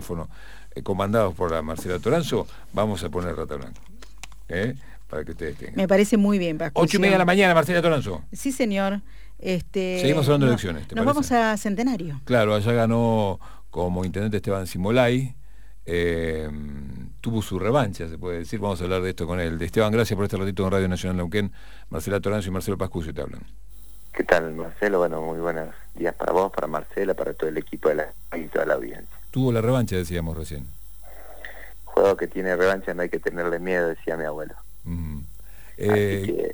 micrófono, comandados por la Marcela Toranzo, vamos a poner Rata Blanca. Para que ustedes tengan. Me parece muy bien, Pascual. 8:30 de la mañana, Marcela Toranzo. Sí, señor. Seguimos hablando de elecciones, ¿te nos parece? vamos a Centenario. Claro, allá ganó como intendente Esteban Simolay. Tuvo su revancha, se puede decir. Vamos a hablar de esto con él. Esteban, gracias por este ratito en Radio Nacional Neuquén. Marcela Toranzo y Marcelo Pascucio te hablan. ¿Qué tal, Marcelo? Bueno, muy buenos días para vos, para Marcela, para todo el equipo y toda la audiencia. Tuvo la revancha, decíamos recién. Juego que tiene revancha no hay que tenerle miedo, decía mi abuelo. ¿Qué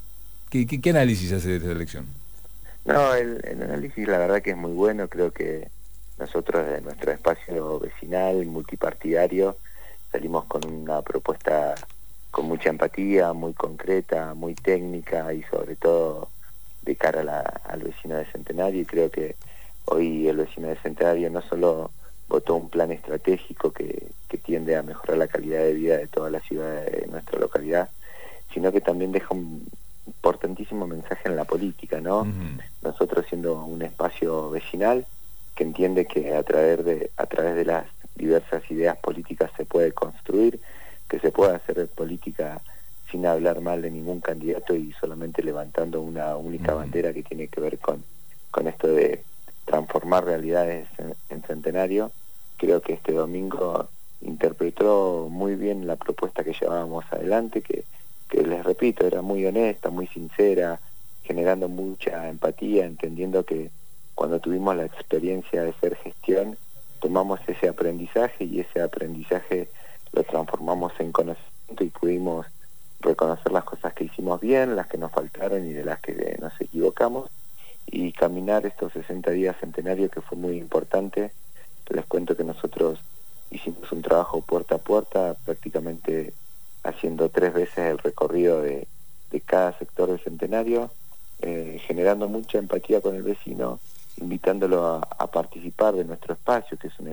análisis hace de esta elección? No, el análisis la verdad que es muy bueno. Creo que nosotros de nuestro espacio vecinal, multipartidario, salimos con una propuesta con mucha empatía, muy concreta, muy técnica y sobre todo de cara al vecino de Centenario. Y creo que hoy el vecino de Centenario no solo votó un plan estratégico que tiende a mejorar la calidad de vida de toda la ciudad de nuestra localidad, sino que también deja un importantísimo mensaje en la política, ¿no? Nosotros siendo un espacio vecinal que entiende que a través de las diversas ideas políticas se puede construir, que se puede hacer política sin hablar mal de ningún candidato y solamente levantando una única bandera que tiene que ver con esto de transformar realidades en Centenario. Creo que este domingo interpretó muy bien la propuesta que llevábamos adelante, que les repito, era muy honesta, muy sincera, generando mucha empatía, entendiendo que cuando tuvimos la experiencia de hacer gestión, tomamos ese aprendizaje y ese aprendizaje lo transformamos en conocimiento y pudimos reconocer las cosas que hicimos bien, las que nos faltaron y de las que nos equivocamos, y caminar estos 60 días Centenario, que fue muy importante. Les cuento que nosotros hicimos un trabajo puerta a puerta, prácticamente haciendo 3 veces el recorrido de cada sector de Centenario, generando mucha empatía con el vecino, invitándolo a participar de nuestro espacio, que es un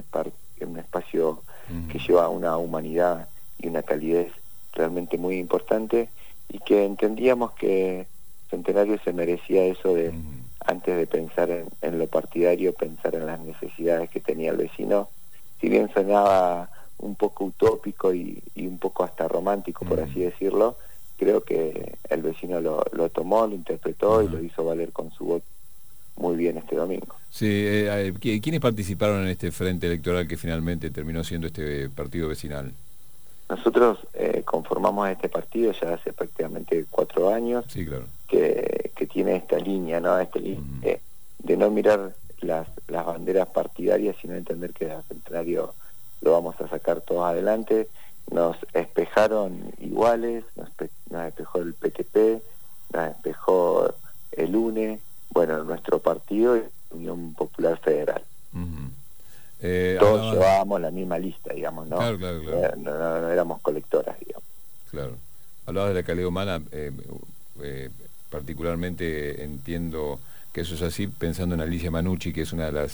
espacio que lleva una humanidad y una calidez realmente muy importante, y que entendíamos que Centenario se merecía eso de, antes de pensar en lo partidario, pensar en las necesidades que tenía el vecino. Si bien sonaba un poco utópico y un poco hasta romántico, por así decirlo, creo que el vecino lo tomó, lo interpretó y lo hizo valer con su voto muy bien este domingo. Sí, ¿quiénes participaron en este frente electoral que finalmente terminó siendo este partido vecinal? Nosotros conformamos este partido ya hace prácticamente 4 años, sí, claro, que tiene esta línea, ¿no? De no mirar las banderas partidarias, sino entender que al Centenario lo vamos a sacar todos adelante. Nos espejaron iguales, nos espejó el PTP, nos espejó el UNE, bueno, nuestro partido y Unión Popular Federal. Todos llevábamos la misma lista, digamos, ¿no? Claro. No éramos colectoras, digamos. Claro. Hablabas de la calidad humana, particularmente entiendo que eso es así, pensando en Alicia Manucci, que es una de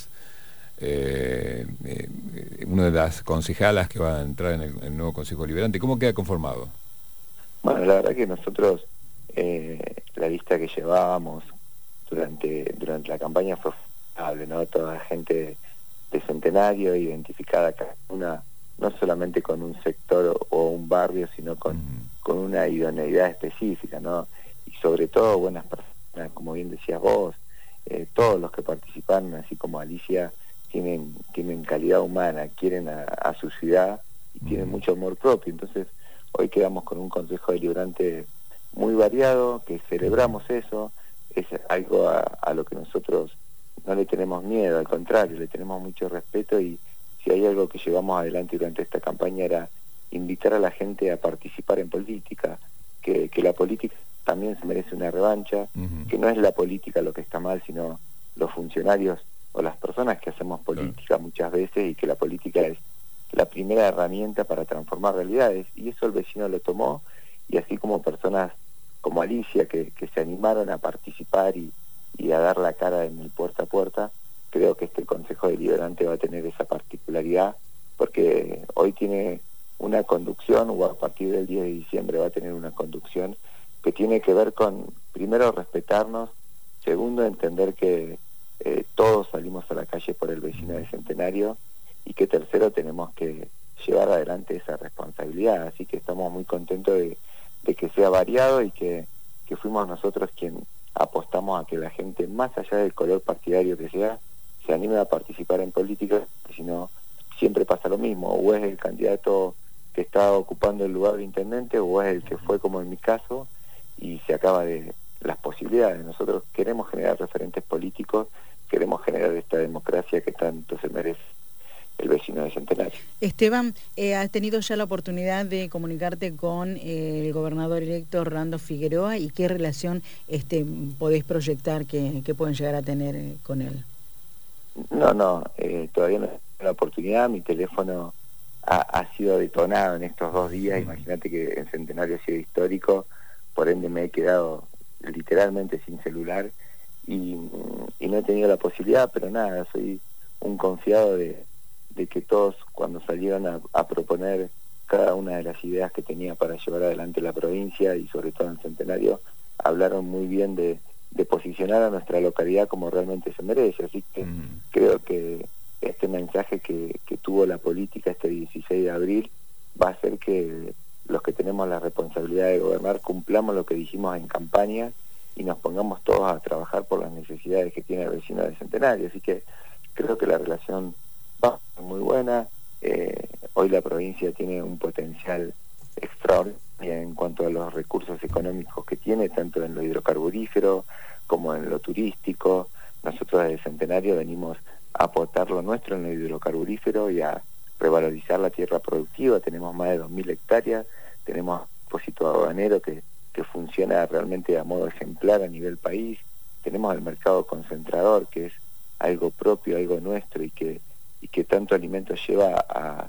las concejalas que va a entrar en el nuevo Consejo Deliberante. ¿Cómo queda conformado? Bueno, la verdad que nosotros, la lista que llevábamos durante la campaña fue favorable, ¿no? Toda la gente de Centenario, identificada cada una, no solamente con un sector o un barrio, sino con una idoneidad específica, ¿no? Y sobre todo buenas personas, como bien decías vos, todos los que participaron, así como Alicia, tienen calidad humana, quieren a su ciudad y tienen mucho amor propio. Entonces hoy quedamos con un Consejo Deliberante muy variado, que celebramos eso. Es algo a lo que nosotros no le tenemos miedo, al contrario, le tenemos mucho respeto, y si hay algo que llevamos adelante durante esta campaña era invitar a la gente a participar en política, que la política también se merece una revancha, que no es la política lo que está mal, sino los funcionarios o las personas que hacemos política muchas veces, y que la política es la primera herramienta para transformar realidades, y eso el vecino lo tomó, y así como personas como Alicia que se animaron a participar y a dar la cara en el puerta a puerta, creo que este Consejo Deliberante va a tener esa particularidad, porque hoy tiene una conducción, o a partir del 10 de diciembre va a tener una conducción que tiene que ver con, primero, respetarnos, segundo, entender que todos salimos a la calle por el vecino de Centenario, y que tercero tenemos que llevar adelante esa responsabilidad. Así que estamos muy contentos de que sea variado y que fuimos nosotros quien apostamos a que la gente, más allá del color partidario que sea, se anime a participar en política, porque si no, siempre pasa lo mismo, o es el candidato que está ocupando el lugar de intendente, o es el que fue, como en mi caso, y se acaba de las posibilidades. Nosotros queremos generar referentes políticos, queremos generar esta democracia que tanto se merece el vecino de Centenario. Esteban, ¿has tenido ya la oportunidad de comunicarte con el gobernador electo Orlando Figueroa y qué relación podés proyectar que pueden llegar a tener con él? No, todavía no he tenido la oportunidad. Mi teléfono ha sido detonado en estos 2 días. Imagínate que en Centenario ha sido histórico, por ende me he quedado literalmente sin celular y no he tenido la posibilidad, pero nada, soy un confiado de que todos, cuando salieron a proponer cada una de las ideas que tenía para llevar adelante la provincia y sobre todo en Centenario, hablaron muy bien de posicionar a nuestra localidad como realmente se merece. Así que creo que este mensaje que tuvo la política este 16 de abril va a hacer que los que tenemos la responsabilidad de gobernar cumplamos lo que dijimos en campaña y nos pongamos todos a trabajar por las necesidades que tiene el vecino de Centenario. Así que creo que la relación va muy buena. Hoy la provincia tiene un potencial extraordinario en cuanto a los recursos económicos que tiene, tanto en lo hidrocarburífero como en lo turístico. Nosotros desde Centenario venimos a aportar lo nuestro en lo hidrocarburífero y a revalorizar la tierra productiva. Tenemos más de 2.000 hectáreas, tenemos un depósito aduanero que funciona realmente a modo ejemplar a nivel país, tenemos el mercado concentrador, que es algo propio, algo nuestro y que tanto alimento lleva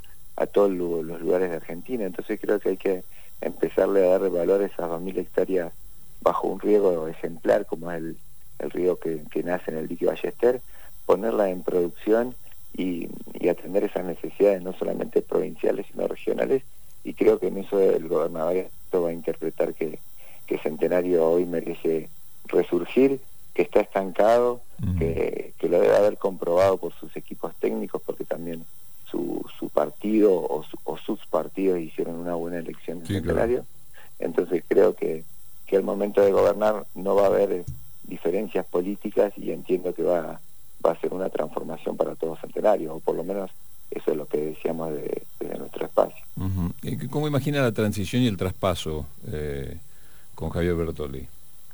a todos los lugares de Argentina. Entonces creo que hay que empezarle a dar valor a esas 2.000 hectáreas bajo un riego ejemplar como es el río que nace en el dique Ballester, ponerla en producción y atender esas necesidades no solamente provinciales sino regionales, y creo que en eso el gobernador va a interpretar que Centenario hoy merece resurgir, que está estancado, que lo debe haber comprobado por sus equipos técnicos, porque también su partido o sus partidos hicieron una buena elección en Centenario. Claro. Entonces creo que al momento de gobernar no va a haber diferencias políticas y entiendo que va a ser una transformación para todo Centenario, o por lo menos eso es lo que decíamos desde nuestro espacio. ¿Cómo imagina la transición y el traspaso con Javier Bertolli?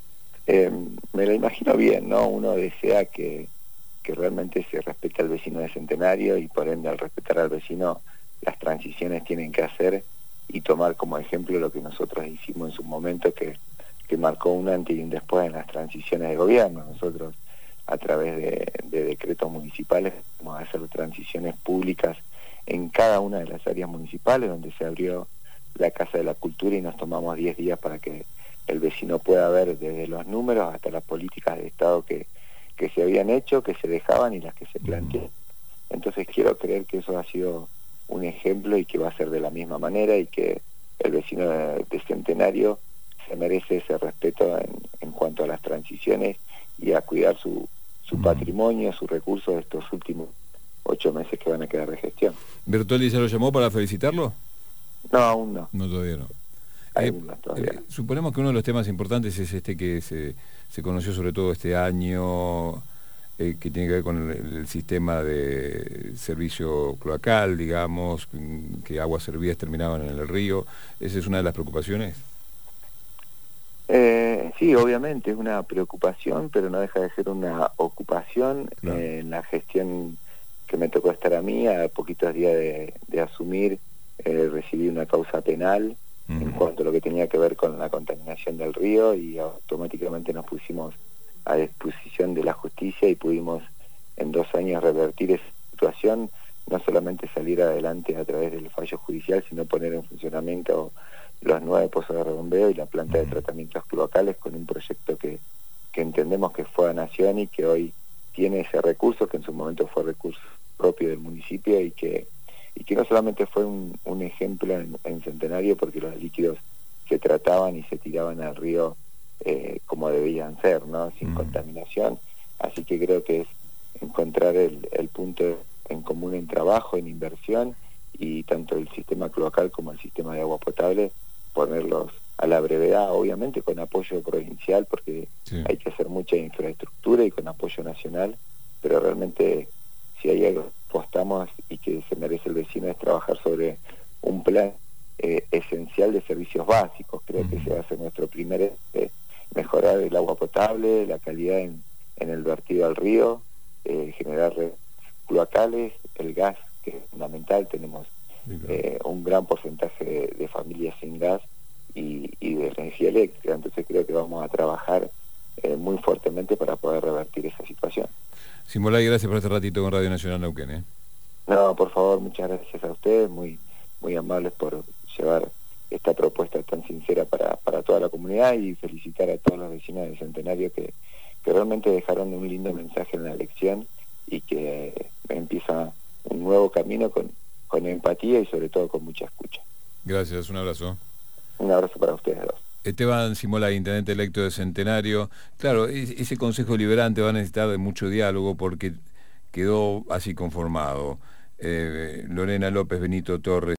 Me lo imagino bien, ¿no? Uno desea que realmente se respete al vecino de Centenario y por ende al respetar al vecino las transiciones tienen que hacer y tomar como ejemplo lo que nosotros hicimos en su momento que marcó un antes y un después en las transiciones de gobierno. Nosotros a través de decretos municipales vamos a hacer transiciones públicas en cada una de las áreas municipales donde se abrió la Casa de la Cultura y nos tomamos 10 días para que el vecino pueda ver desde los números hasta las políticas de Estado que se habían hecho, que se dejaban y las que se plantean. Entonces quiero creer que eso ha sido un ejemplo y que va a ser de la misma manera y que el vecino de Centenario se merece ese respeto en cuanto a las transiciones y a cuidar su patrimonio, sus recursos de estos últimos 8 meses que van a quedar de gestión. ¿Bertolli ya lo llamó para felicitarlo? No, aún no. No, todavía no. Suponemos que uno de los temas importantes es este que se conoció sobre todo este año, que tiene que ver con el sistema de servicio cloacal, digamos, que aguas servidas terminaban en el río. ¿Esa es una de las preocupaciones? Sí, obviamente es una preocupación, pero no deja de ser una ocupación. Claro. En la gestión que me tocó estar a mí, a poquitos días de asumir, recibí una causa penal en cuanto a lo que tenía que ver con la contaminación del río y automáticamente nos pusimos a disposición de la justicia y pudimos en 2 años revertir esa situación, no solamente salir adelante a través del fallo judicial, sino poner en funcionamiento los 9 pozos de rebombeo y la planta de tratamientos cloacales con un proyecto que entendemos que fue a nación y que hoy tiene ese recurso, que en su momento fue recurso propio del municipio y que no solamente fue un ejemplo en Centenario porque los líquidos se trataban y se tiraban al río como debían ser, ¿no? Sin contaminación. Así que creo que es encontrar el punto en común en trabajo, en inversión, y tanto el sistema cloacal como el sistema de agua potable, ponerlos a la brevedad, obviamente con apoyo provincial, porque hay que hacer mucha infraestructura, y con apoyo nacional, pero realmente si hay algo que apostamos y que se merece el vecino es trabajar sobre un plan esencial de servicios básicos. Creo que ese va a ser nuestro primer mejorar el agua potable, la calidad en el vertido al río, generar cloacales, el gas, que es fundamental. Tenemos un gran porcentaje de familias sin gas y de energía eléctrica, entonces creo que vamos a trabajar muy fuertemente para poder revertir esa situación. Simolay, gracias por este ratito con Radio Nacional Neuquén. No, por favor, muchas gracias a ustedes, muy amables por llevar esta propuesta tan sincera para toda la comunidad, y felicitar a todos los vecinos del Centenario que realmente dejaron un lindo mensaje en la elección, y que empieza un nuevo camino con empatía y sobre todo con mucha escucha. Gracias, un abrazo. Un abrazo para ustedes dos. Esteban Simolay, intendente electo de Centenario. Claro, ese Consejo Deliberante va a necesitar de mucho diálogo porque quedó así conformado. Lorena López, Benito Torres.